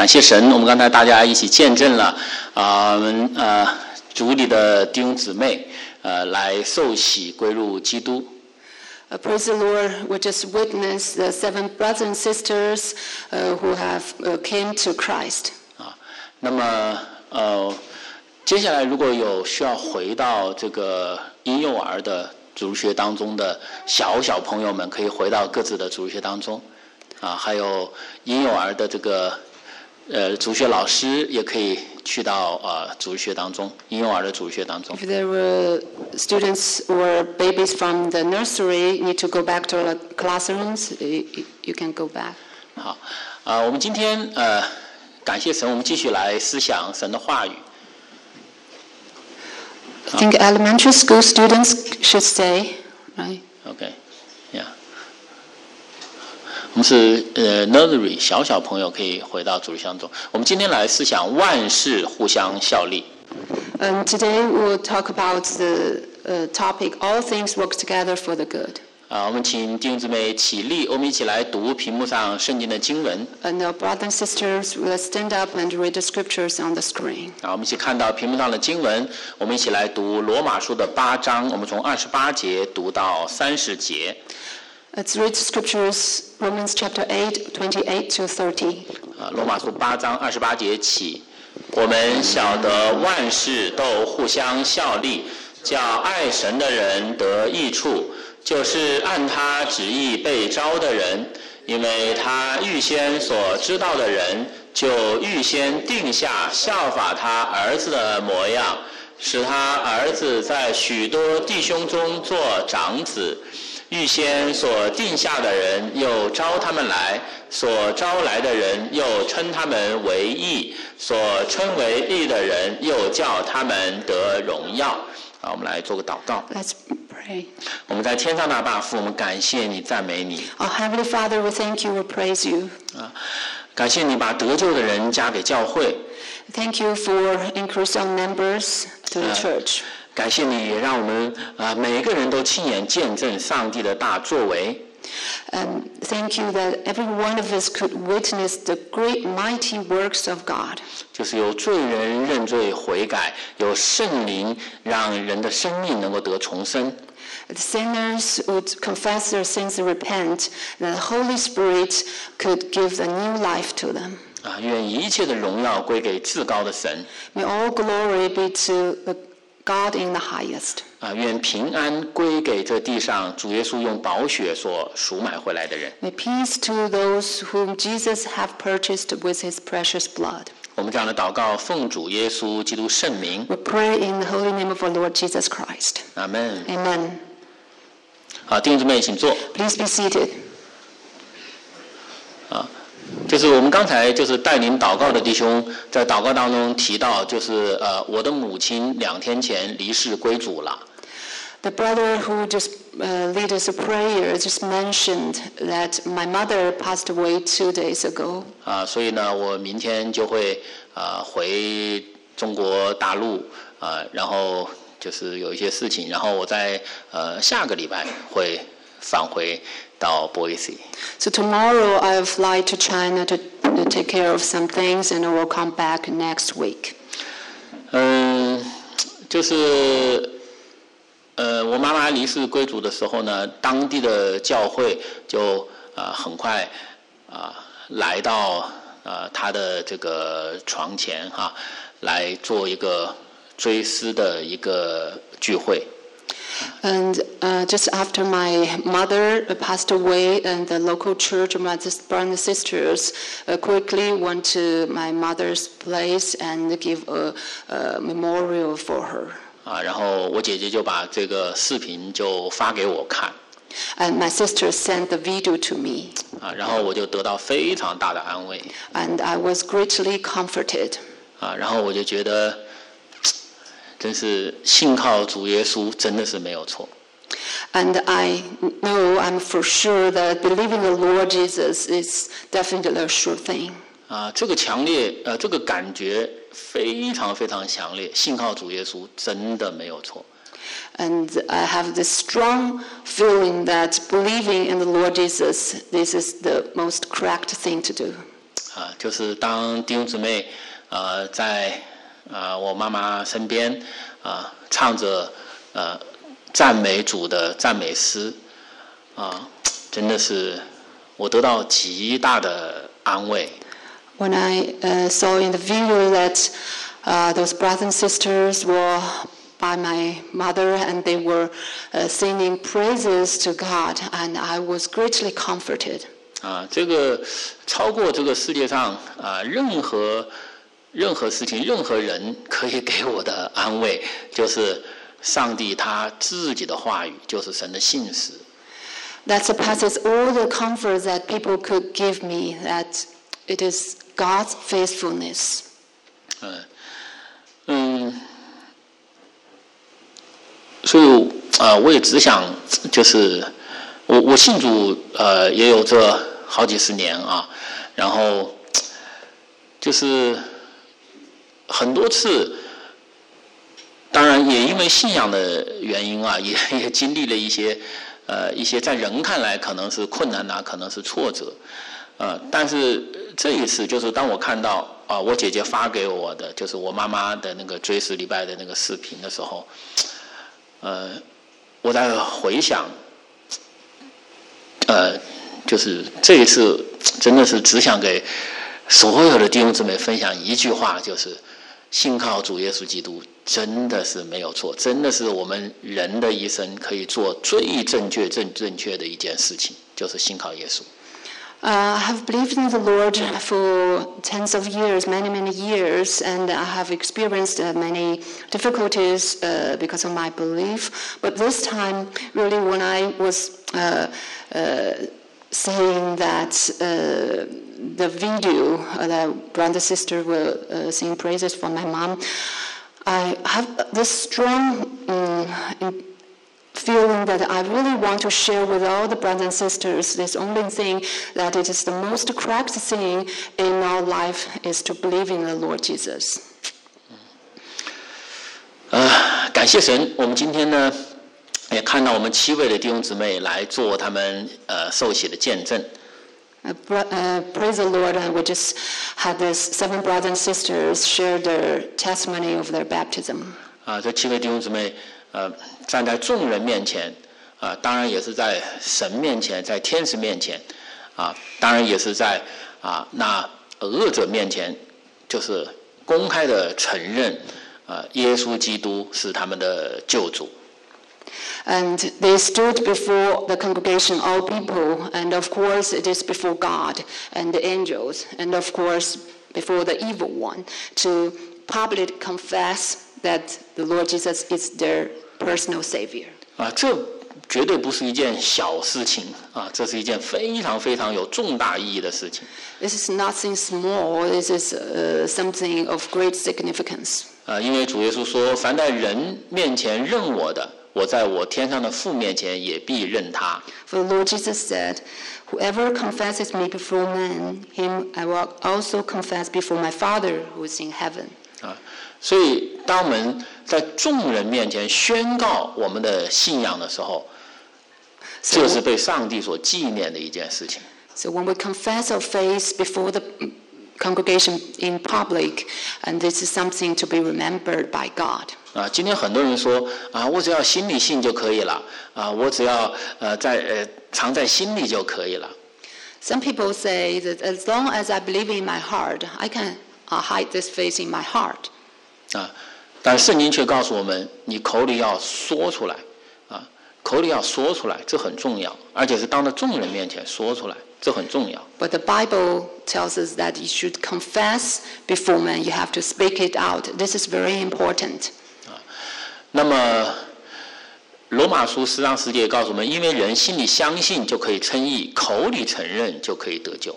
感谢神，我们刚才大家一起见证了主里的弟兄姊妹来受洗归入基督。 Praise the Lord! We just witnessed the 7 brothers and sisters who have came to Christ. 那么接下来如果有需要回到这个婴幼儿的主学当中的小朋友们，可以回到各自的主学当中。还有婴幼儿的这个主学老师也可以去到主学当中，婴幼儿的主学当中。 If there were students or babies from the nursery need to go back to the classrooms, you can go back. 好，我们今天感谢神，我们继续来思想神的话语。 I think elementary school students should stay, right? Okay, yeah. 我们是nursery 小朋友可以回到主相中。我们今天来思想万事互相效力。 Today we'll talk about the topic all things work together for the good. 我们请弟兄姊妹起立，我们一起来读屏幕上圣经的经文。 And our brothers and sisters will stand up and read the scriptures on the screen. 我们一起看到屏幕上的经文，我们一起来读罗马书的8章，我们从28节读到30节。 Let's read scriptures, Romans chapter 8, 28 to 30. 罗马书8章28节起，我们晓得万事都互相效力，叫爱神的人得益处，就是按他旨意被招的人，因为他预先所知道的人，就预先定下效法他儿子的模样，使他儿子在许多弟兄中做长子。预先所定下的人又招他们来，所招来的人又称他们为义，所称为义的人又叫他们得荣耀。我们来做个祷告。 Let's pray. 我们在天上的爸父，我们感谢你，赞美你。 Our Heavenly Father, we thank you, we praise you. 感谢你把得救的人加给教会。 Thank you for increase our members to the church. 感谢你让我们每个人都亲眼见证上帝的大作为。 Thank you that every one of us could witness the great mighty works of God. 就是有罪人认罪悔改，有圣灵让人的生命能够得重生。 The sinners would confess their sins and repent, that the Holy Spirit could give a new life to them. 愿一切的荣耀归给至高的神。 May all glory be to the God in the highest. 愿平安归给这地上主耶稣用宝血所赎买回来的人。 May peace to those whom Jesus have purchased with his precious blood. 我们这样的祷告，奉主耶稣基督圣名。 We pray in the holy name of our Lord Jesus Christ. 阿们。 Amen. 好，弟兄姊妹请坐。 Please be seated. 就是我们刚才就是带领祷告的弟兄在祷告当中提到，就是我的母亲2天前离世归主了。 The brother who just led us a prayer just mentioned that my mother passed away 2 days ago. 所以呢，我明天就会回中国大陆然后就是有一些事情，然后我在下个礼拜会返回到Boise. So tomorrow I'll fly to China to take care of some things, and I will come back next week. 就是我妈妈离世归主的时候呢，当地的教会就很快来到她的这个床前来做一个追思的一个聚会。 And just after my mother passed away, and the local church, my brothers and sisters quickly went to my mother's place and give a memorial for her. 然后我姐姐就把这个视频就发给我看。 And my sister sent the video to me. 然后我就得到非常大的安慰。 And I was greatly comforted. 然后我就觉得。真是信靠主耶稣真的是没有错。 And I know, I'm for sure that believing the Lord Jesus is definitely a sure thing. 这个强烈这个感觉非常非常强烈，信靠主耶稣真的没有错。 And I have this strong feeling that believing in the Lord Jesus, this is the most correct thing to do. 就是当弟兄姊妹在我妈妈身边唱着赞美主的赞美诗真的是我得到极大的安慰。 When I saw in the video that those brothers and sisters were by my mother and they were singing praises to God, and I was greatly comforted. 这个超过这个世界上任何事情、任何人可以给我的安慰，就是上帝他自己的话语，就是神的信实。 That surpasses all the comfort that people could give me, that it is God's faithfulness. 所以我也只想就是我信主也有这好几十年然后就是很多次，当然也因为信仰的原因也经历了一些在人看来可能是困难可能是挫折但是这一次就是当我看到我姐姐发给我的就是我妈妈的那个追思礼拜的那个视频的时候我在回想就是这一次真的是只想给所有的弟兄姊妹分享一句话，就是信靠主耶稣基督真的是没有错，真的是我们人的一生可以做最正确的一件事情，就是信靠耶稣。 I have believed in the Lord for tens of years, many years, and I have experienced many difficulties because of my belief. But this time, really, when I was saying that the video that brother and sister were singing praises for my mom, I have this strong feeling that I really want to share with all the brothers and sisters this only thing, that it is the most correct thing in our life is to believe in the Lord Jesus. 感谢神，我们今天呢也看到我们7位的弟兄姊妹来做他们受洗的见证。 Praise the Lord, and we just had these 7 brothers and sisters share their testimony of their baptism. 这7位弟兄姊妹站在众人面前当然也是在神面前，在天使面前当然也是在那恶者面前，就是公开的承认耶稣基督是他们的救主。 And they stood before the congregation, all people, and of course it is before God and the angels, and of course before the evil one, to publicly confess that the Lord Jesus is their personal Savior. 这绝对不是一件小事情这是一件非常非常有重大意义的事情。 This is nothing small. This is something of great significance. 因为主耶稣说，凡在人面前认我的，我在我天上的父面前也必认他。 For the Lord Jesus said, "Whoever confesses me before men, him I will also confess before my Father who is in heaven." 所以当我们在众人面前宣告我们的信仰的时候，这是被上帝所纪念的一件事情。 So when we confess our faith before the congregation in public, and this is something to be remembered by God. 今天很多人说我只要心里信就可以了我只要藏在心里就可以了。 Some people say that as long as I believe in my heart, I can hide this faith in my heart. 但圣经却告诉我们，你口里要说出来口里要说出来，这很重要，而且是当着众人面前说出来，这很重要。 But the Bible tells us that you should confess before men. You have to speak it out. This is very important. 那么罗马书10章10节告诉我们，因为人心里相信就可以称义，口里承认就可以得救。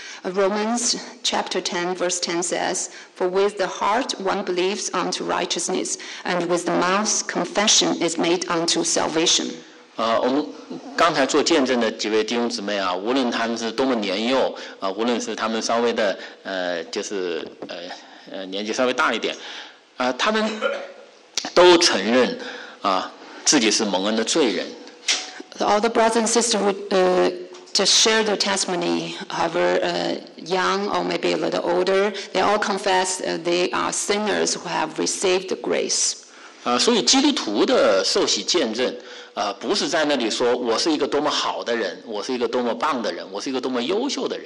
Romans chapter 10 verse 10 says, "For with the heart one believes unto righteousness, and with the mouth confession is made unto salvation." 我们刚才做见证的几位弟兄姊妹无论他们是多么年幼无论是他们稍微的就是年纪稍微大一点他们都承认自己是蒙恩的罪人。 All the brothers and sisters who just share their testimony, however young or maybe a little older, they all confess they are sinners who have received the grace. 所以基督徒的受洗见证，不是在那里说我是一个多么好的人，我是一个多么棒的人，我是一个多么优秀的人。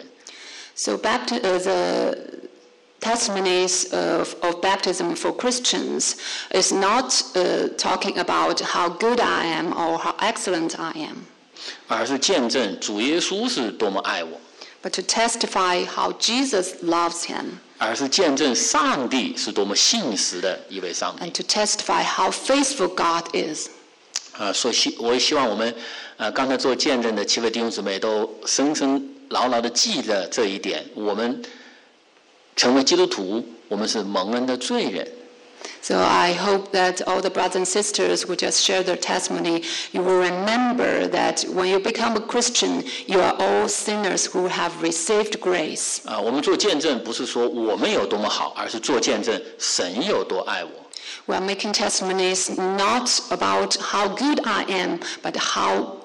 So the testimonies of baptism for Christians is not talking about how good I am or how excellent I am. 而是见证主耶稣是多么爱我。 But to testify how Jesus loves him. 而是见证上帝是多么信实的一位上帝。 And to testify how faithful God is. 我也希望我们刚才做见证的7位弟兄姊妹都深深牢牢地记着这一点，我们成为基督徒，我们是蒙恩的罪人。 So I hope that all the brothers and sisters who just share their testimony, you will remember that when you become a Christian, you are all sinners who have received grace. 我们做见证不是说我们有多么好，而是做见证神有多爱我。 We are making testimonies not about how good I am, but how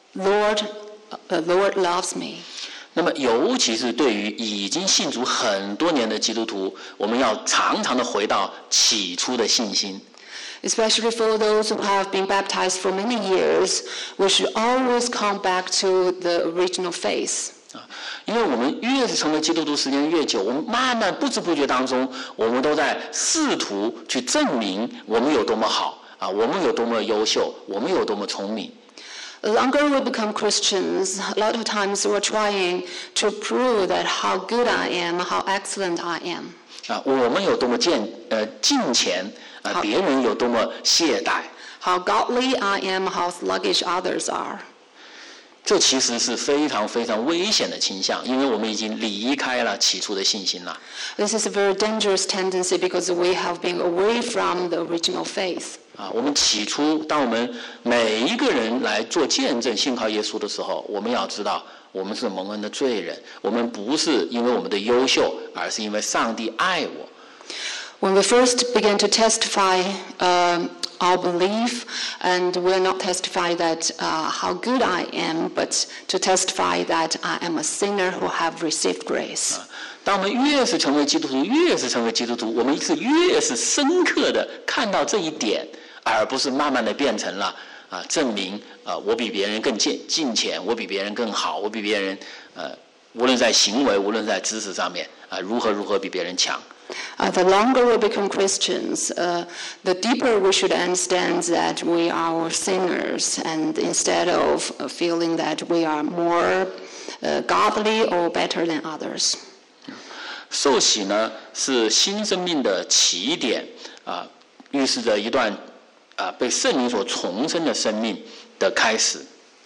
the Lord loves me. 那么尤其是对于已经信主很多年的基督徒，我们要常常的回到起初的信心。 Especially for those who have been baptized for many years, we should always come back to the original faith. 因为我们越是成为基督徒时间越久，我们慢慢不知不觉当中，我们都在试图去证明我们有多么好我们有多么优秀，我们有多么聪明。 The longer we become Christians, a lot of times we're trying to prove that how good I am, how excellent I am. 我们有多么敬虔别人有多么懈怠。 How godly I am, how sluggish others are. 这其实是非常非常危险的倾向，因为我们已经离开了起初的信心了。 This is a very dangerous tendency because we have been away from the original faith. 我们起初，当我们每一个人来做见证信靠耶稣的时候，我们要知道，我们是蒙恩的罪人，我们不是因为我们的优秀，而是因为上帝爱我。 When we first began to testify our belief, and we'll not testify that how good I am, but to testify that I am a sinner who have received grace. 当我们越是成为基督徒，越是成为基督徒，我们是越是深刻的看到这一点，而不是慢慢的变成了证明我比别人更敬虔，我比别人更好，我比别人无论在行为，无论在知识上面如何比别人强。 The longer we become Christians, the deeper we should understand that we are sinners, and instead of feeling that we are more godly or better than others. 受洗呢是新生命的起点预示着一段被圣灵所重生的生命的开始。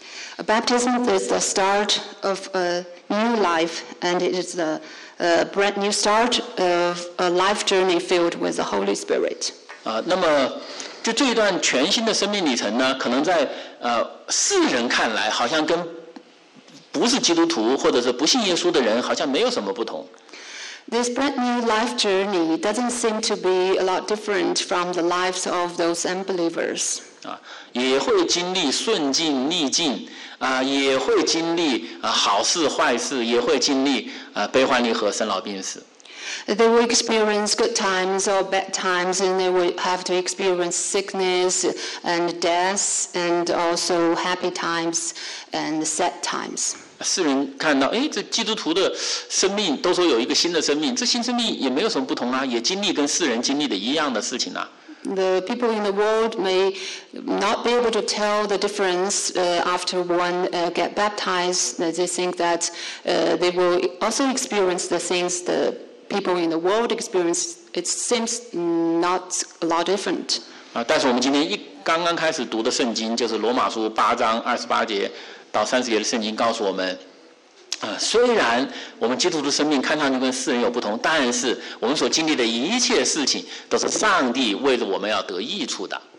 Baptism is the start of a new life, and it is the brand new start of a life journey filled with the Holy Spirit. 那么就这一段全新的生命里程呢，可能在世人看来，好像跟不是基督徒或者是不信耶稣的人，好像没有什么不同。 This brand new life journey doesn't seem to be a lot different from the lives of those unbelievers. 也会经历顺境逆境也会经历好事坏事，也会经历悲欢离合、生老病死。 They will experience good times or bad times, and they will have to experience sickness and death, and also happy times and sad times. 世人看到，这基督徒的生命都说有一个新的生命，这新生命也没有什么不同也经历跟世人经历的一样的事情 The people in the world may not be able to tell the difference after one get baptized. They think that they will also experience the things the people in the world experience. It seems not a lot different. 但是我们今天刚刚开始读的圣经，就是罗马书8章28节到30节的圣经告诉我们，虽然我们基督徒生命看上去跟世人有不同，但是我们所经历的一切事情都是上帝为着我们要得益处的。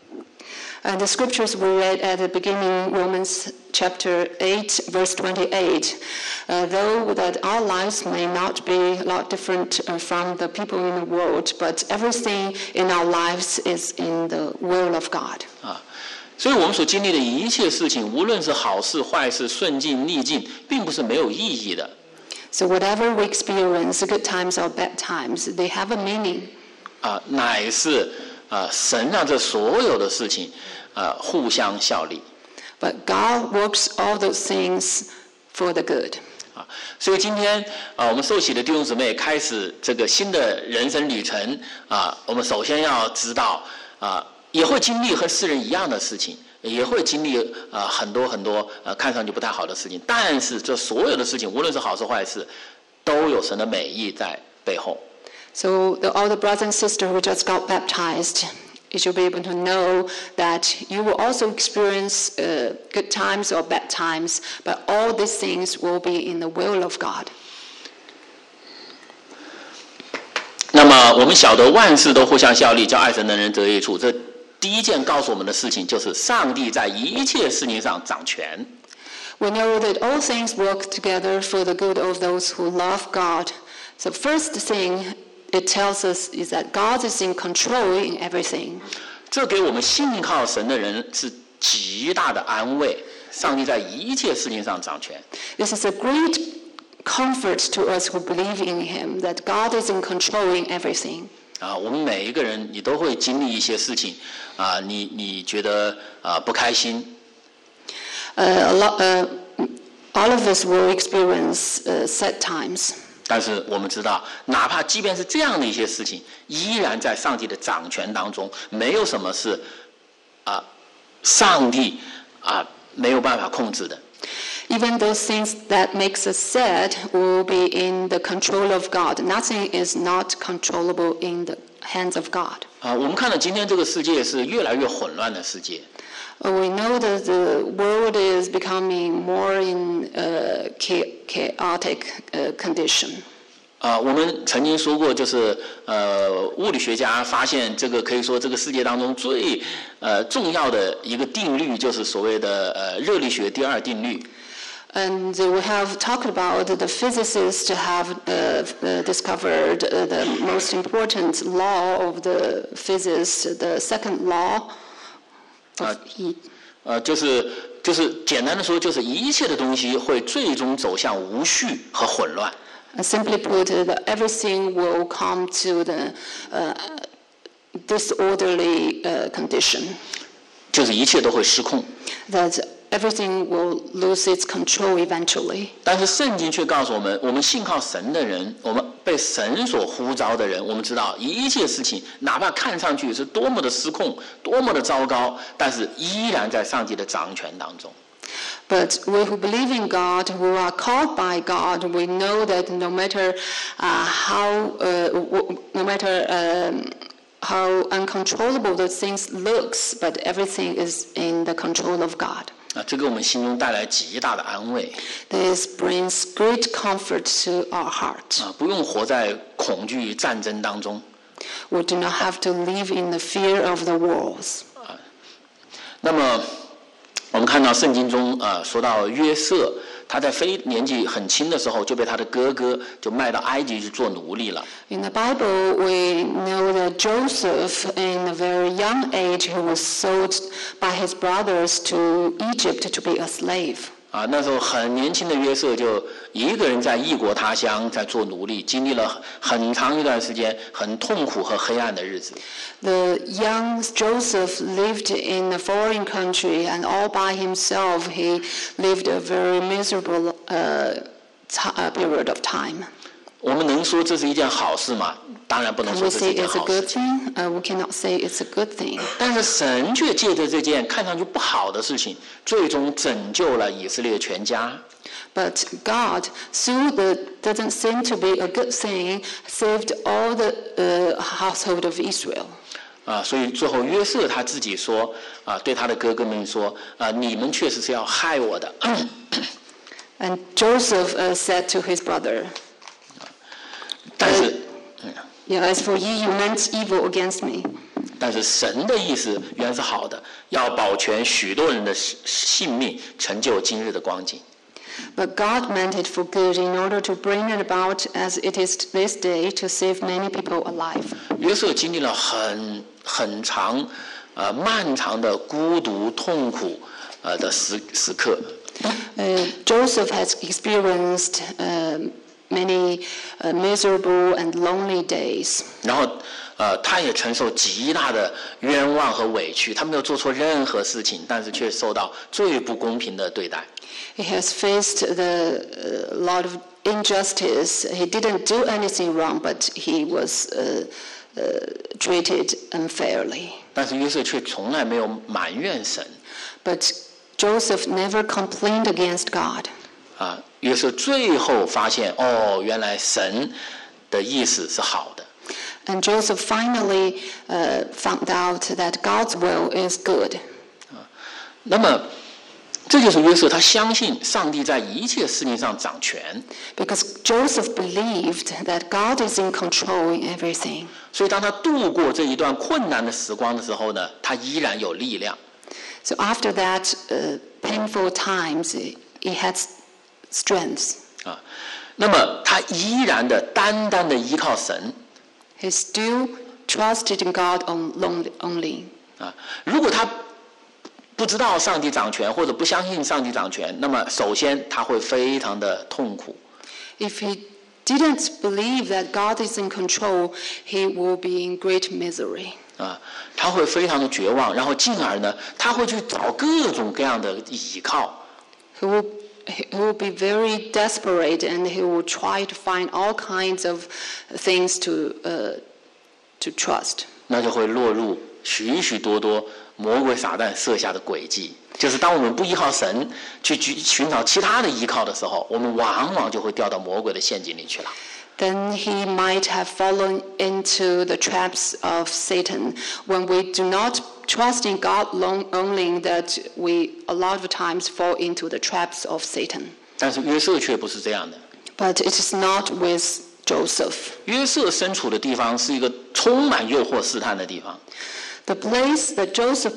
The scriptures we read at the beginning, Romans chapter 8, verse 28, though that our lives may not be a lot different from the people in the world, but everything in our lives is in the will of God. 所以我们所经历的一切事情，无论是好事坏事、顺境逆境，并不是没有意义的。 So whatever we experience, good times or bad times, they have a meaning. 乃是神让这所有的事情互相效力。 But God works all those things for the good. 所以今天我们受洗的弟兄姊妹开始这个新的人生旅程我们首先要知道也会经历和世人一样的事情，也会经历很多很多看上去不太好的事情，但是这所有的事情，无论是好事坏事，都有神的美意在背后。 So all the brothers and sisters who just got baptized, you should be able to know that you will also experience good times or bad times, but all these things will be in the will of God. 那么我们晓得万事都互相效力，叫爱神的人得益处。这第一件告诉我们的事情就是上帝在一切事情上掌权。 We know that all things work together for the good of those who love God. The first thing it tells us is that God is in control in everything. 这给我们信靠神的人是极大的安慰。上帝在一切事情上掌权。 This is a great comfort to us who believe in Him, that God is in control in everything. 我们每一个人，你都会经历一些事情你觉得不开心。 All of us will experience sad times. 但是我们知道，哪怕即便是这样的一些事情，依然在上帝的掌权当中，没有什么是上帝没有办法控制的。 Even those things that makes us sad will be in the control of God. Nothing is not controllable in the hands of God. 我们看到今天这个世界是越来越混乱的世界。 We know that the world is becoming more in chaotic condition. 我们曾经说过，就是物理学家发现这个可以说这个世界当中最重要的一个定律，就是所谓的热力学第二定律。 And we have talked about the physicists have discovered the most important law of the physics, the second law of heat. 就是简单的说，就是一切的东西会最终走向无序和混乱。 Simply put, everything will come to the disorderly condition. 就是一切都会失控。 That everything will lose its control eventually. 但是圣经却告诉我们，我们信靠神的人，我们被神所呼召的人，我们知道一切事情，哪怕看上去是多么的失控，多么的糟糕，但是依然在上帝的掌权当中。 But we who believe in God, who are called by God, we know that no matter how uncontrollable the things looks, but everything is in the control of God. 这给我们心中带来极大的安慰。 This brings great comfort to our heart. 不用活在恐惧战争当中。 We do not have to live in the fear of the wars. 那么我们看到圣经中说到约瑟，他在年纪很轻的时候就被他的哥哥就卖到埃及去做奴隶了。 In the Bible, we know that Joseph, in a very young age, he was sold by his brothers to Egypt to be a slave. 那时候很年轻的约瑟就一个人在异国他乡在做奴隶，经历了很长一段时间很痛苦和黑暗的日子。 The young Joseph lived in a foreign country, and all by himself, he lived a very miserable period of time. 我们能说这是一件好事吗？当然不能 Can 说 we 这是 say 一件 it's a 好 good 事。 thing? We cannot say it's a good thing. 但是神却借着这件看上去不好的事情，最终拯救了以色列全家。 But God, through the doesn't seem to be a good thing, saved all the household of Israel. 所以最后约瑟他自己说对他的哥哥们说你们确实是要害我的。 And Joseph said to his brother, 但是 as for ye, you meant evil against me. 但是神的意思原来是好的，要保全许多人的性命，成就今日的光景。 But God meant it for good in order to bring it about as it is this day to save many people alive. 约瑟经历了很长漫长的孤独痛苦的时刻。 Joseph has experienced many miserable and lonely days. 然后他也承受极大的冤枉和委屈，他没有做错任何事情，但是却受到最不公平的对待。 He has faced a lot of injustice. He didn't do anything wrong, but he was treated unfairly. 但是约瑟却从来没有埋怨神。 But Joseph never complained against God. 约瑟最后发现，原来神的意思是好的。 And Joseph finally found out that God's will is good. 那么，这就是约瑟他相信上帝在一切事情上掌权。 Because Joseph believed that God is in control in everything. 所以当他度过这一段困难的时光的时候呢，他依然有力量。 So after that painful times, he had strength. 那么他依然的单单的依靠神。 He still trusted in God only. 如果他不知道上帝掌权，或者不相信上帝掌权，那么首先他会非常的痛苦。 If he didn't believe that God is in control, he will be in great misery. 他会非常的绝望，然后进而呢，他会去找各种各样的依靠。 He will be very desperate, and he will try to find all kinds of things to trust. 那就会落入许许多多魔鬼撒旦设下的诡计。就是当我们不依靠神，去寻找其他的依靠的时候，我们往往就会掉到魔鬼的陷阱里去了。 Then he might have fallen into the traps of Satan. When we do not trust in God only, that we a lot of times fall into the traps of Satan. 但是约瑟却不是这样的。 But it is not with Joseph. 约瑟身处的地方是一个充满诱惑试探的地方。 The place that Joseph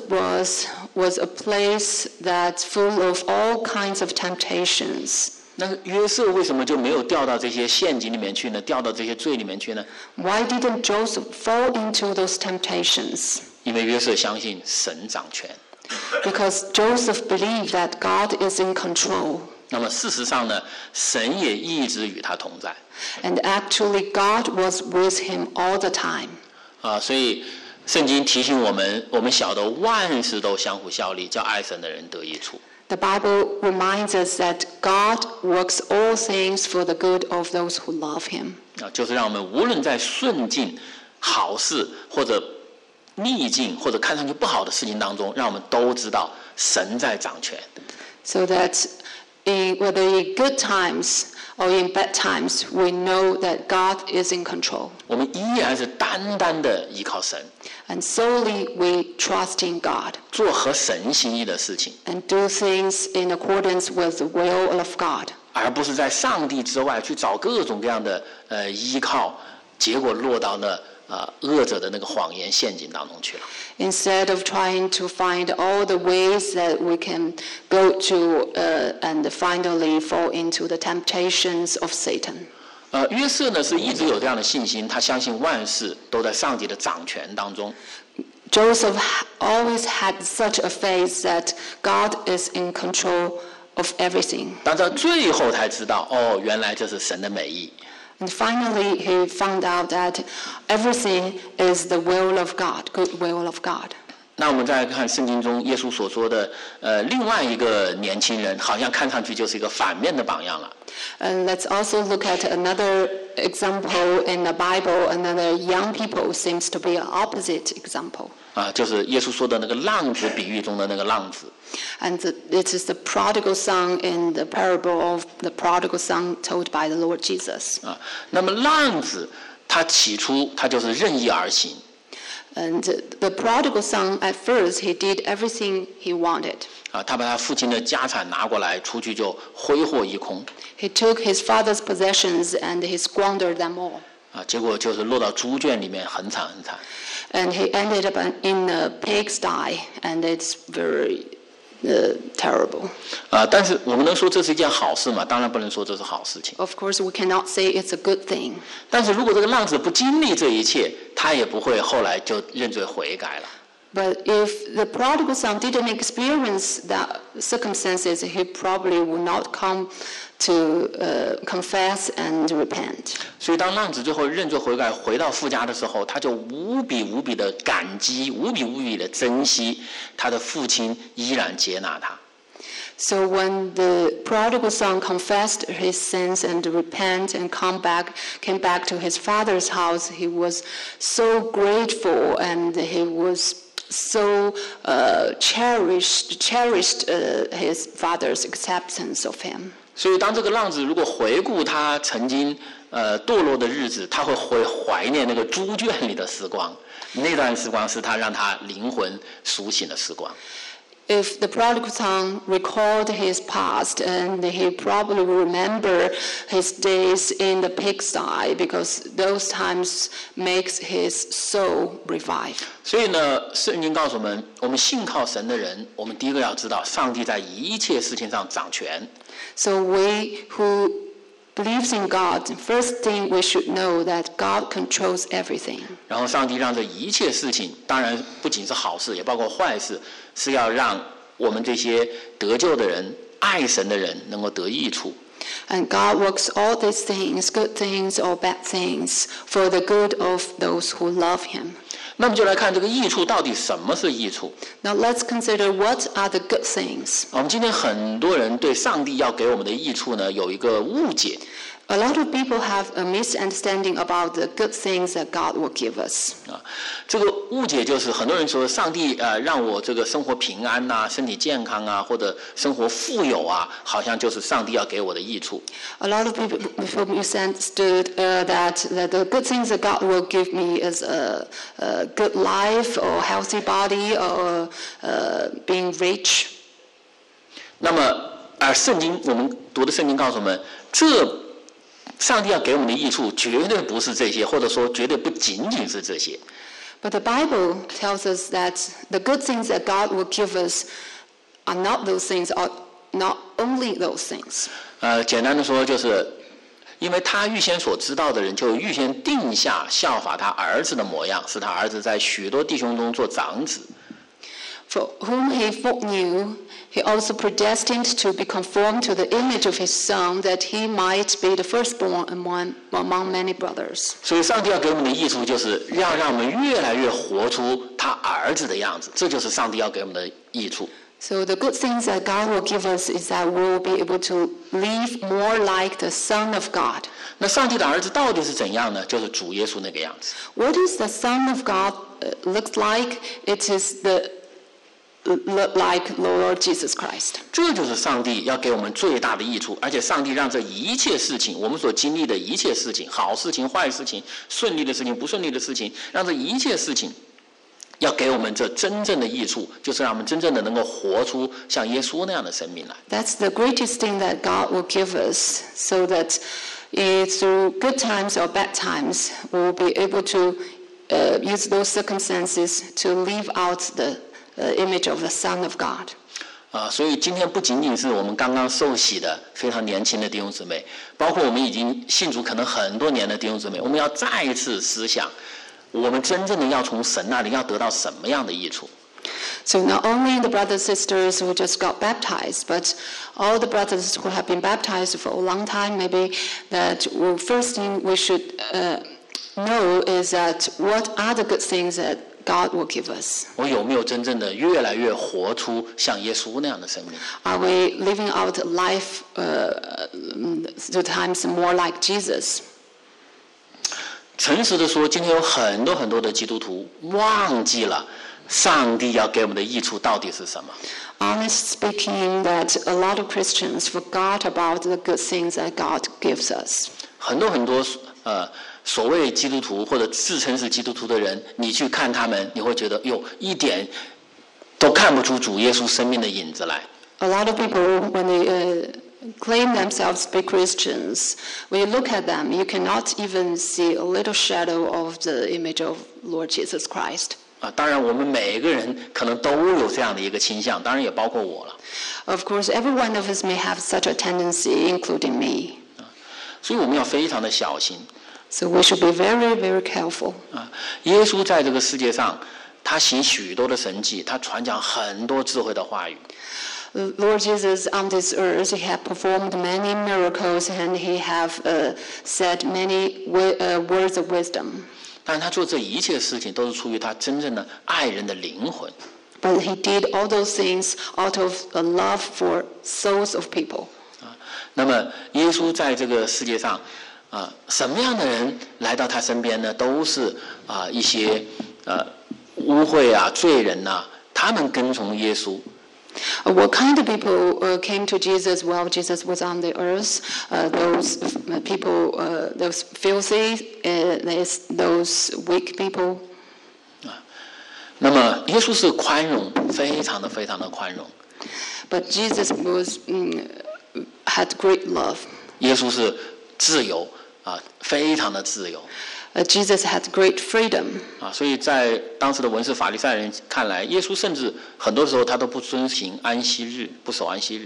was a place that's full of all kinds of temptations. 那约瑟为什么就没有掉到这些陷阱里面去呢？掉到这些罪里面去呢？ Why didn't Joseph fall into those temptations? 因为约瑟相信神掌权。 Because Joseph believed that God is in control. 那么事实上呢，神也一直与他同在。 And actually, God was with him all the time. 所以圣经提醒我们，我们晓得万事都相互效力，叫爱神的人得益处。 The Bible reminds us that God works all things for the good of those who love him. 就是让我们无论在顺境、好事或者逆境或者看上去不好的事情当中，让我们都知道神在掌权。 So that whether in good times or in bad times, we know that God is in control. 我们依然是单单的依靠神。 And solely we trust in God. 做合神心意的事情。 And do things in accordance with the will of God. 而不是在上帝之外去找各种各样的依靠，结果落到了恶者的那个谎言陷阱当中去了。 Instead of trying to find all the ways that we can go to and finally fall into the temptations of Satan. 约瑟呢是一直有这样的信心，他相信万事都在上帝的掌权当中。 Joseph always had such a faith that God is in control of everything. 但到最后才知道，原来这是神的美意。 And finally, he found out that everything is the will of God, good will of God. 那我们再看圣经中耶稣所说的另外一个年轻人，好像看上去就是一个反面的榜样了。 And let's also look at another example in the Bible. Another young people seems to be an opposite example. 就是耶稣说的那个浪子比喻中的那个浪子。 And it is the prodigal son in the parable of the prodigal son told by the Lord Jesus. 那么浪子他起初他就是任意而行。 And the prodigal son, at first, he did everything he wanted. 他把他父亲的家产拿过来，出去就挥霍一空。 He took his father's possessions and he squandered them all. 结果就是落到猪圈里面，很惨很惨。 And he ended up in a pigsty, and it's very terrible. 但是我们能说这是一件好事吗？当然不能说这是好事情。 Of course, we cannot say it's a good thing. 但是如果这个浪子不经历这一切，他也不会后来就认罪悔改了。 But if the prodigal son didn't experience that circumstances, he probably would not come to confess and repent. 所以当浪子最后认罪悔改回到父家的时候，他就无比无比的感激，无比无比的珍惜他的父亲依然接纳他。 So when the prodigal son confessed his sins and repent and came back to his father's house, he was so grateful and he was so cherished his father's acceptance of him. 所以当这个浪子如果回顾他曾经堕落的日子，他会怀念那个猪圈里的时光，那段时光是他让他灵魂苏醒的时光。 If the prodigal son recalled his past, and he probably will remember his days in the pigsty, because those times makes his soul revive. 所以呢，圣经告诉我们信靠神的人，我们第一个要知道，上帝在一切事情上掌权。 So we who believes in God, first thing we should know that God controls everything. 然后上帝让这一切事情，当然不仅是好事，也包括坏事，是要让我们这些得救的人、爱神的人能够得益处。 And God works all these things, good things or bad things, for the good of those who love Him. 那么就来看这个益处到底什么是益处。 Now let's consider what are the good things. 我们今天很多人对上帝要给我们的益处呢，有一个误解。 A lot of people have a misunderstanding about the good things that God will give us. 这个误解就是很多人说上帝让我这个生活平安啊，身体健康啊，或者生活富有啊，好像就是上帝要给我的益处。 A lot of people misunderstood that the good things that God will give me is a good life or healthy body or being rich. 那么圣经我们读的圣经告诉我们，上帝要给我们的益处绝对不是这些，或者说绝对不仅仅是这些。 But the Bible tells us that the good things that God will give us are not those things, or not only those things. 简单的说，就是因为他预先所知道的人，就预先定下效法他儿子的模样，使他儿子在许多弟兄中做长子。 For whom he foreknew, he also predestined to be conformed to the image of his Son, that he might be the firstborn among many brothers. 所以，上帝要给我们的益处，就是要让我们越来越活出他儿子的样子，这就是上帝要给我们的益处。 So the good things that God will give us is that we will be able to live more like the Son of God. 那上帝的儿子到底是怎样呢？就是主耶稣那个样子。 What is the Son of God looks like? It is like Lord Jesus Christ. 这就是上帝要给我们最大的益处，而且上帝让这一切事情，我们所经历的一切事情，好事情、坏事情、顺利的事情、不顺利的事情，让这一切事情要给我们这真正的益处，就是让我们真正的能够活出像耶稣那样的生命来。 That's the greatest thing that God will give us, so that through good times or bad times, we will be able to use those circumstances to live out the image of the Son of God. 所以今天不仅仅是我们刚刚受洗的非常年轻的弟兄姊妹，包括我们已经信主可能很多年的弟兄姊妹，我们要再一次思想，我们真正的要从神那里要得到什么样的益处。 So not only the brothers and sisters who just got baptized, but all the brothers who have been baptized for a long time, maybe that first thing we should know is that what are the good things that God will give us. 我有没有真正的越来越活出像耶稣那样的生命？ Are we living out life the times more like Jesus? 诚实的说，今天有很多很多的基督徒忘记了上帝要给我们的益处到底是什么。 Honest speaking, that a lot of Christians forgot about the good things that God gives us. 很多很多所谓基督徒或者自称是基督徒的人，你去看他们，你会觉得一点都看不出主耶稣生命的影子来。 A lot of people, when they claim themselves to be Christians, when you look at them, you cannot even see a little shadow of the image of Lord Jesus Christ. 当然，我们每个人可能都有这样的一个倾向，当然也包括我了。 Of course, every one of us may have such a tendency, including me. 所以我们要非常的小心。 So we should be very, very careful. 耶稣在这个世界上， 他行许多的神迹，他传讲很多智慧的话语。 Lord Jesus on this earth, he had performed many miracles and he have said many words of wisdom. 但他做这一切事情都是出于他真正的爱人的灵魂。 But he did all those things out of a love for souls of people. 那么耶稣在这个世界上，什么样的人来到他身边呢？都是一些污秽啊、罪人啊，他们跟从耶稣。 What kind of people came to Jesus while Jesus was on the earth? Those people, those filthy, those weak people. 那么耶稣是宽容，非常的宽容。 But Jesus had great love. 耶稣是自由非常的自由。 Jesus had great freedom. 所以在当时的文士法利赛人看来，耶稣甚至很多时候他都不遵行安息日，不守安息日。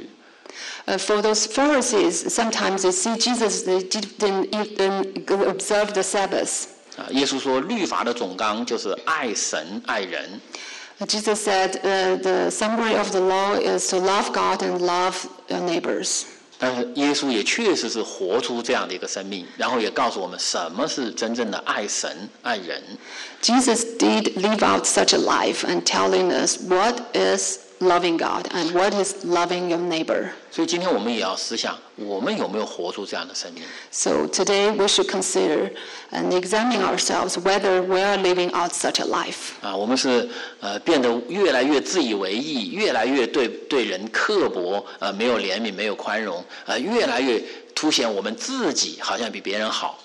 For those Pharisees, sometimes they see Jesus, they didn't even observe the Sabbath. 耶稣说，律法的总纲就是爱神爱人。 Jesus said, the summary of the law is to love God and love your neighbors. 但是耶稣也确实是活出这样的一个生命，然后也告诉我们什么是真正的爱神爱人。 Jesus did live out such a life and telling us what is loving God and what is loving your neighbor. 所以今天我们也要思想，我们有没有活出这样的生命？ So today we should consider and examine ourselves whether we are living out such a life. 我们是变得越来越自以为意，越来越对人刻薄，没有怜悯，没有宽容，越来越凸显我们自己好像比别人好。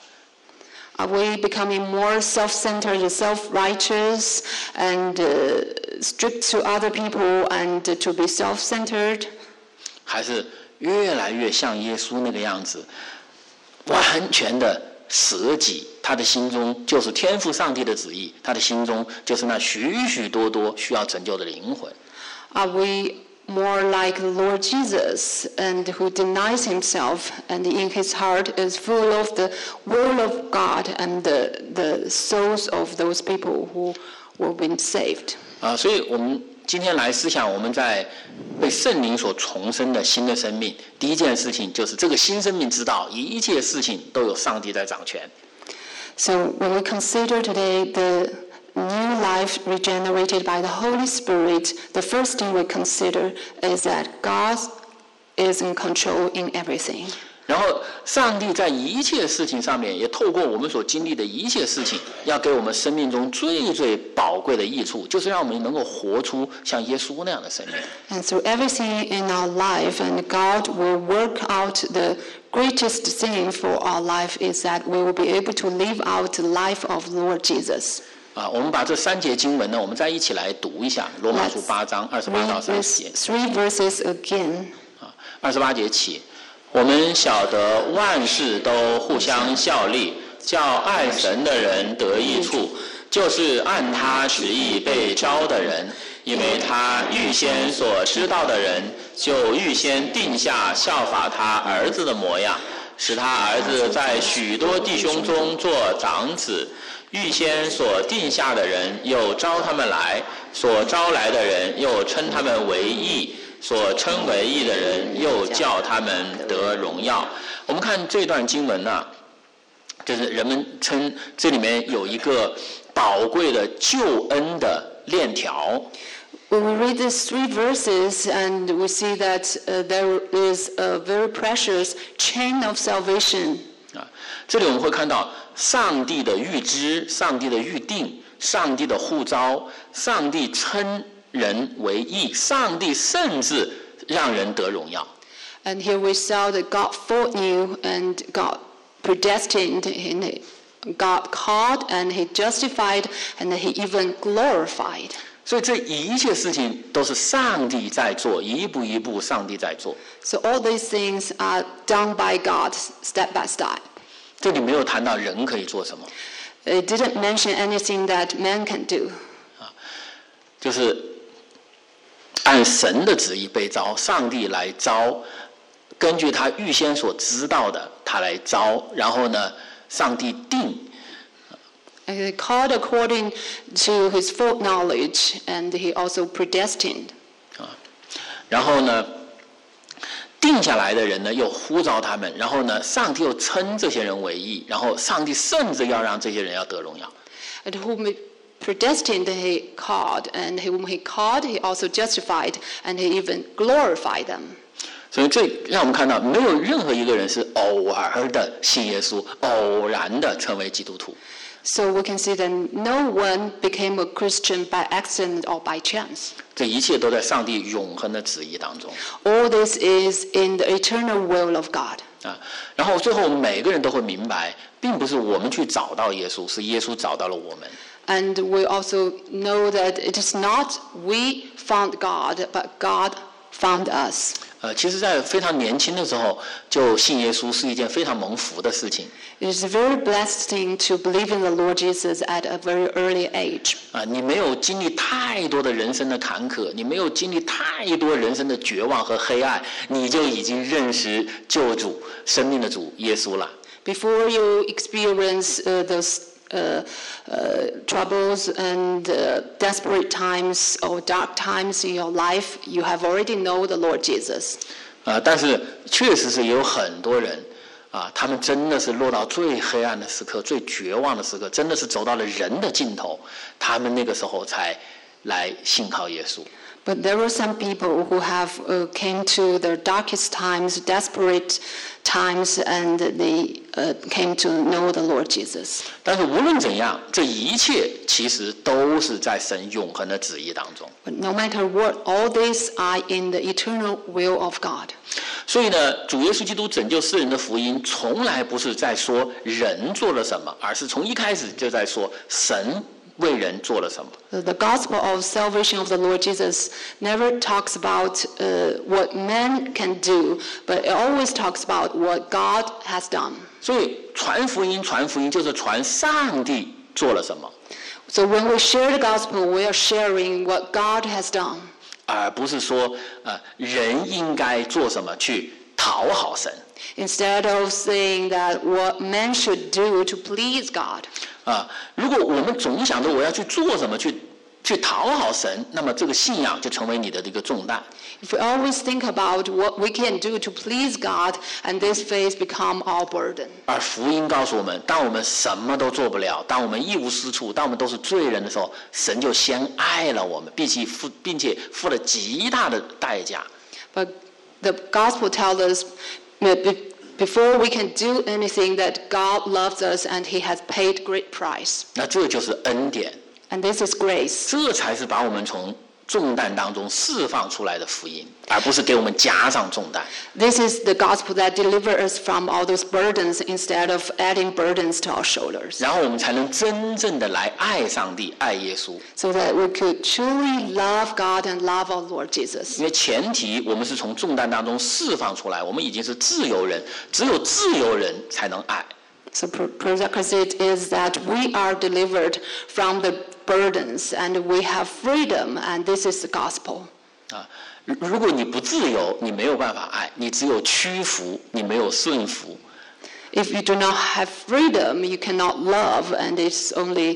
Are we becoming more self-centered, self-righteous, and strict to other people and to be self-centered? 还是越来越像耶稣那个样子，完全的舍己，他的心中就是天父上帝的旨意，他的心中就是那许许多多需要拯救的灵魂。 Are we more like the Lord Jesus, and who denies himself, and in his heart is full of the will of God and the souls of those people who were being saved? 所以我们今天来思想我们在被圣灵所重生的新的生命，第一件事情就是这个新生命知道一切事情都有上帝在掌权。 So when we consider today the new life regenerated by the Holy Spirit, the first thing we consider is that God is in control in everything. 然后上帝在一切事情上面也透过我们所经历的一切事情，要给我们生命中最最宝贵的益处，就是让我们能够活出像耶稣那样的生命。 And through everything in our life, and God will work out the greatest thing for our life is that we will be able to live out the life of Lord Jesus. 我们把这3节经文呢，我们再一起来读一下，罗马书8章28到30节。 Three verses again. 28节起，我们晓得万事都互相效力，叫爱神的人得益处，就是按他旨意被招的人，因为他预先所知道的人，就预先定下效法他儿子的模样，使他儿子在许多弟兄中做长子。预先所定下的人，又招他们来；所招来的人，又称他们为义；所称为义的人，又叫他们得荣耀。我们看这段经文呢，就是人们称这里面有一个宝贵的救恩的链条。 When we read these 3 verses, and we see that there is a very precious chain of salvation. 这里我们会看到上帝的预知、上帝的预定、上帝的呼召、上帝称人为义、上帝甚至让人得荣耀。 And here we saw that God foreknew and God predestined, and God called and He justified and He even glorified. 所以这一切事情都是上帝在做，一步一步上帝在做。 So all these things are done by God step by step. 这里没有谈到人可以做什么。 It didn't mention anything that man can do. 就是按神的旨意被招，上帝来招，根据他预先所知道的，他来招，然后呢，上帝定 And he called according to his full knowledge, and he also predestined. 然后呢，定下来的人呢又呼召他们，然后呢，上帝又称这些人为义，然后上帝甚至要让这些人要得荣耀。 And whom he predestined, he called, and whom he called, he also justified, and he even glorified them. 所以这让我们看到，没有任何一个人是偶尔的信耶稣，偶然的成为基督徒。 So we can see that no one became a Christian by accident or by chance. 这一切都在上帝永恒的旨意当中。 All this is in the eternal will of God. 然后最后我们每个人都会明白，并不是我们去找到耶稣，是耶稣找到了我们。 And we also know that it is not we found God, but God found us. 其实在非常年轻的时候就信耶稣是一件非常蒙福的事情。 It is a very blessed thing to believe in the Lord Jesus at a very early age. 你没有经历太多的人生的坎坷，你没有经历太多人生的绝望和黑暗，你就已经认识救主、生命的主耶稣了。 Before you experience those troubles and desperate times or dark times in your life, you have already known the Lord Jesus. 但是确实是有很多人他们真的是落到最黑暗的时刻、最绝望的时刻，真的是走到了人的尽头，他们那个时候才来信靠耶稣。 But there were some people who have came to their darkest times, desperate times, and they came to know the Lord Jesus. 但是无论怎样，这一切其实都是在神永恒的旨意当中。 But no matter what, all these are in the eternal will of God. 所以呢，主耶稣基督拯救世人的福音，从来不是在说人做了什么，而是从一开始就在说神为人做了什么。 The gospel of salvation of the Lord Jesus never talks about what man can do, but it always talks about what God has done. 所以传福音就是传上帝做了什么。 So when we share the gospel, we are sharing what God has done. 而不是说人应该做什么去讨好神。 Instead of saying that what man should do to please God. 如果我们总想着我要去做什么去讨好神，那么这个信仰就成为你的一个重担。 If we always think about what we can do to please God, and this faith become our burden. 而福音告诉我们，当我们什么都做不了，当我们一无是处，当我们都是罪人的时候，神就先爱了我们，并且付了极大的代价。 But the gospel tells us before we can do anything that God loves us and He has paid great price. 那这就是恩典。 And this is grace. 这才是把我们从重担当中释放出来的福音，而不是给我们加上重担。 This is the gospel that delivers us from all those burdens instead of adding burdens to our shoulders. 然后我们才能真正的来爱上帝、爱耶稣。 So that we could truly love God and love our Lord Jesus. 因为前提我们是从重担当中释放出来，我们已经是自由人，只有自由人才能爱。 So prerequisite is that we are delivered from the burdens and we have freedom, and this is the gospel. 如果你不自由，你没有办法爱，你只有屈服，你没有顺服。 If you do not have freedom, you cannot love, and it's only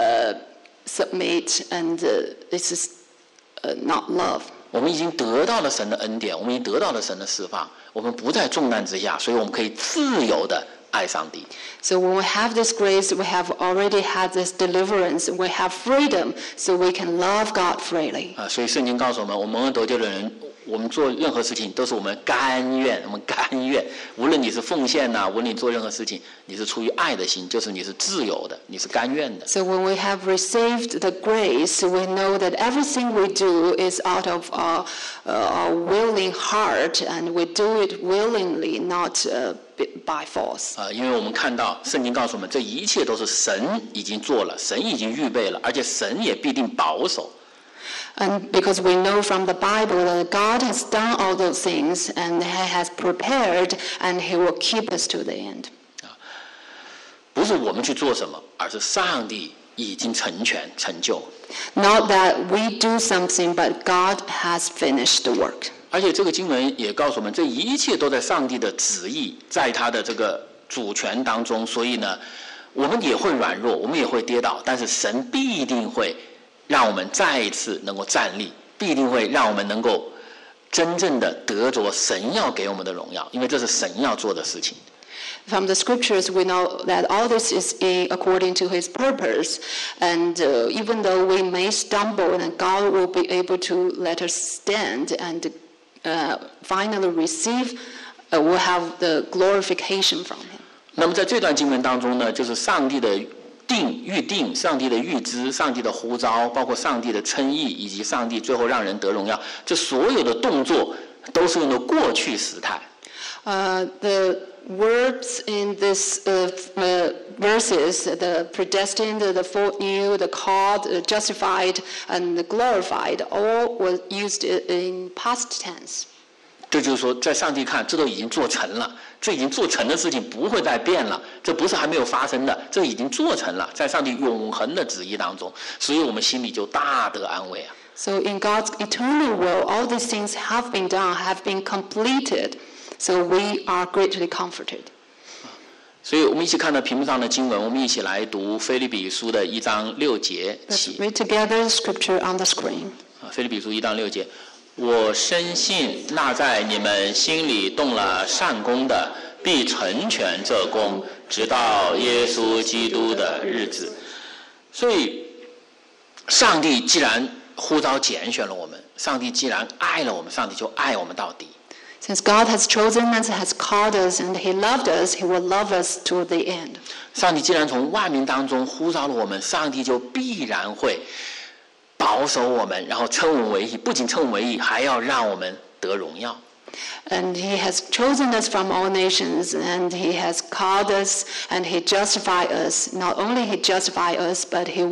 submit, and this is not love. 我们已经得到了神的恩典，我们已经得到了神的释放，我们不在重担之下，所以我们可以自由的爱上帝。 So when we have this grace, we have already had this deliverance. We have freedom, so we can love God freely. 所以圣经告诉我们，我们蒙恩得救的人，我们做任何事情都是我们甘愿，我们甘愿。无论你是奉献无论你做任何事情，你是出于爱的心，就是你是自由的，你是甘愿的。 So when we have received the grace, we know that everything we do is out of our willing heart, and we do it willingly, not by force. 因为我们看到圣经告诉我们，这一切都是神已经做了，神已经预备了，而且神也必定保守。 And because we know from the Bible that God has done all those things, and He has prepared, and He will keep us to the end. 不是我们去做什么，而是上帝已经成全成就。 Not that we do something, but God has finished the work. 而且这个经文也告诉我们，这一切都在上帝的旨意，在他的这个主权当中。所以呢， 我们也会软弱，我们也会跌倒，但是神必定会让我们再一次能够站立，必定会让我们能够真正的得着神要给我们的荣耀，因为这是神要做的事情。 From the scriptures, we know that all this is according to His purpose, and even though we may stumble, and God will be able to let us stand and finally receive, will have the glorification from Him. 那么在这段经文当中呢，就是上帝的预定、上帝的预知、上帝的呼召，包括上帝的称义，以及上帝最后让人得荣耀，这所有的动作都是用的过去时态。 The words in this verses, the predestined, the foreknew, the called, the justified, and the glorified, all were used in past tense. 这就是说，在上帝看，这都已经做成了，这已经做成的事情不会再变了，这不是还没有发生的，这已经做成了，在上帝永恒的旨意当中，所以我们心里就大得安慰啊。 So in God's eternal will, all these things have been done, have been completed. So we are greatly comforted. 所以我们一起看到屏幕上的经文，我们一起来读腓立比书的1章6节起。 Let's read together scripture on the screen. 腓立比书1章6节，我深信那在你们心里动了善功的，必成全这功，直到耶稣基督的日子。所以，上帝既然呼召拣选了我们，上帝既然爱了我们，上帝就爱我们到底。 Since God has chosen us, has called us, and He loved us, He will love us to the end. 上帝既然从万民当中呼召了我们，上帝就必然会保守我们，然后称我们为义，不仅称我们为义，还要让我们得荣耀。 And He has chosen us from all nations, and He has called us, and He justified us. Not only He justified us, but He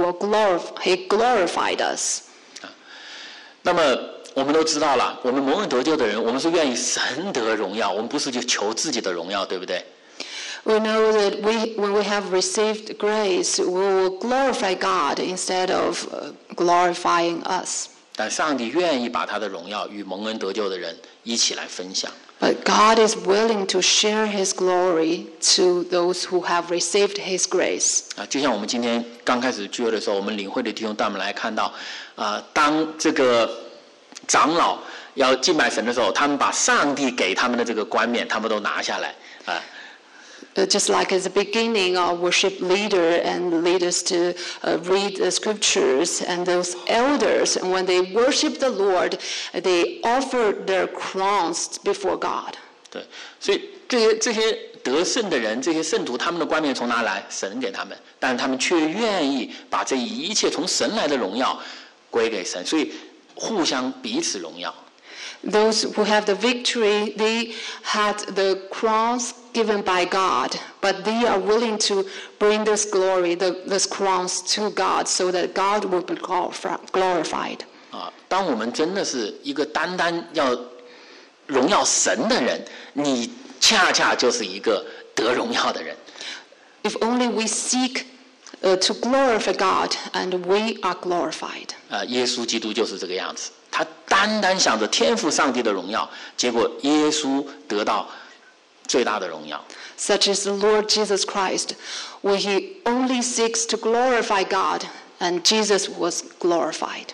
glorified us. 那么我们都知道了，我们蒙恩得救的人，我们是愿意神得荣耀，我们不是去求自己的荣耀，对不对？ We know that when we have received grace, we will glorify God instead of glorifying us. 但上帝愿意把他的荣耀与蒙恩得救的人一起来分享。 But God is willing to share His glory to those who have received His grace. 就像我们今天刚开始聚会的时候，我们领会的弟兄带我们来看到，当这个长老要敬拜神的时候，他们把上帝给他们的这个冠冕，他们都拿下来啊。 Just like at the beginning, our worship leader and lead us to read the scriptures, and those elders, and when they worship the Lord, they offer their crowns before God. 对，所以这些得胜的人，这些圣徒，他们的冠冕从哪来？神给他们，但是他们却愿意把这一切从神来的荣耀归给神，所以互相彼此荣耀。 Those who have the victory, they had the crowns given by God, but they are willing to bring this glory, this crowns to God, so that God will be glorified. 当我们真的是一个单单要荣耀神的人，你恰恰就是一个得荣耀的人。 If only we seek to glorify God, and we are glorified. 耶稣基督就是这个样子，他单单想着天父上帝的荣耀，结果耶稣得到最大的荣耀。 Such is the Lord Jesus Christ, where He only seeks to glorify God, and Jesus was glorified.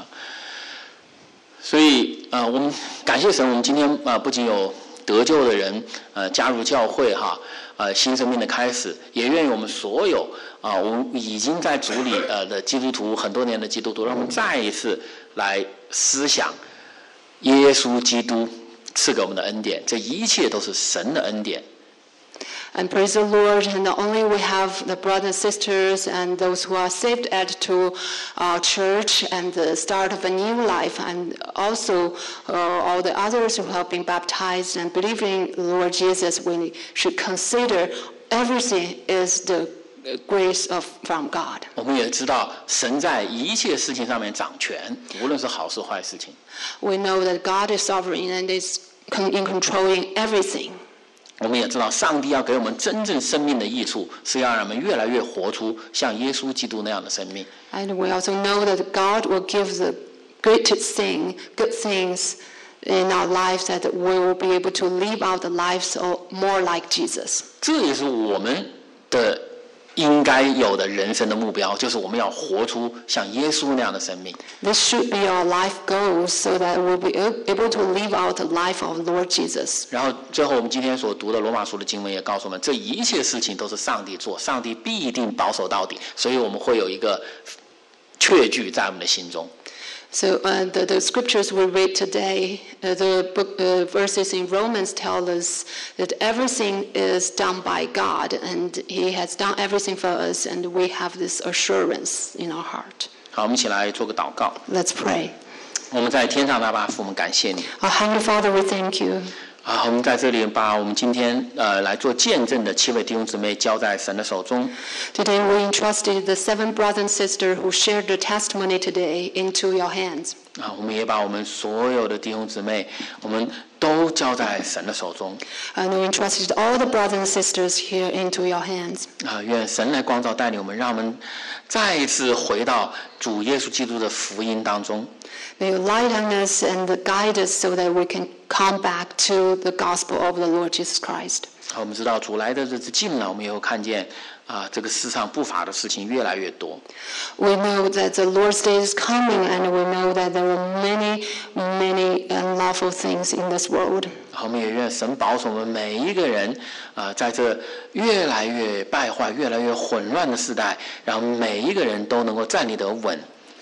所以我们感谢神，我们今天不仅有得救的人加入教会哈，新生命的开始，也愿意我们所有我们已经在主里的基督徒很多年的基督徒，让我们再一次来思想耶稣基督赐给我们的恩典，这一切都是神的恩典。 And praise the Lord, and not only we have the brothers and sisters and those who are saved to our church and the start of a new life, and also all the others who have been baptized and believing in the Lord Jesus, we should consider everything is the grace from God. 我们也知道神在一切事情上面掌权，无论是好事坏事情。 We know that God is sovereign and is in controlling everything. 我们也知道上帝要给我们真正生命的益处，是要让我们越来越活出像耶稣基督那样的生命。 And we also know that God will give the greatest thing, good things in our lives, that we will be able to live out the lives more like Jesus. 这也是我们的应该有的人生的目标，就是我们要活出像耶稣那样的生命。 This should be our life goals so that we'll be able to live out the life of Lord Jesus. 然后最后我们今天所读的罗马书的经文也告诉我们，这一切事情都是上帝做，上帝必定保守到底，所以我们会有一个确据在我们的心中。 So the scriptures we read today, the book, verses in Romans tell us that everything is done by God, and He has done everything for us, and we have this assurance in our heart. 好，我们一起来做个祷告。 Let's pray. 我们在天上的阿爸父，我们感谢你。 Our Heavenly Father, we thank you. 我们在这里把我们今天来做见证的7位弟兄姊妹交在神的手中。 Today we entrusted the 7 brothers and sisters who shared their testimony today into your hands. 我们也把我们所有的弟兄姊妹，我们都交在神的手中。 And we entrusted all the brothers and sisters here into your hands. 愿神来光照带领我们，让我们再一次回到主耶稣基督的福音当中。 May you light on us and guide us so that we can come back to the gospel of the Lord Jesus Christ. 我们知道主来的日子近了，我们也会看见这个世上不法的事情越来越多。 We know that the Lord's day is coming, and we know that there are many, many unlawful things in this world. 我们也愿神保守我们每一个人在这越来越败坏、越来越混乱的时代，让每一个人都能够站立得稳。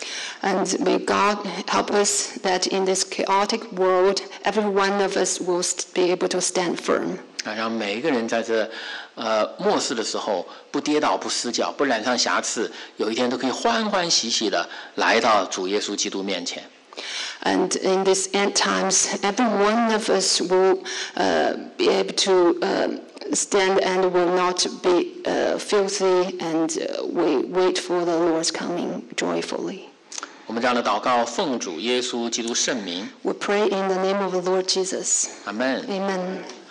And may God help us that in this chaotic world, every one of us will be able to stand firm. 让每一个人在这末世的时候不跌倒、不失脚、不染上瑕疵，有一天都可以欢欢喜喜的来到主耶稣基督面前。 And in these end times, every one of us will be able to stand and will not be filthy, and we wait for the Lord's coming joyfully. 我们这样的祷告，奉主耶稣基督圣名。 We pray in the name of the Lord Jesus. 阿们。 Amen.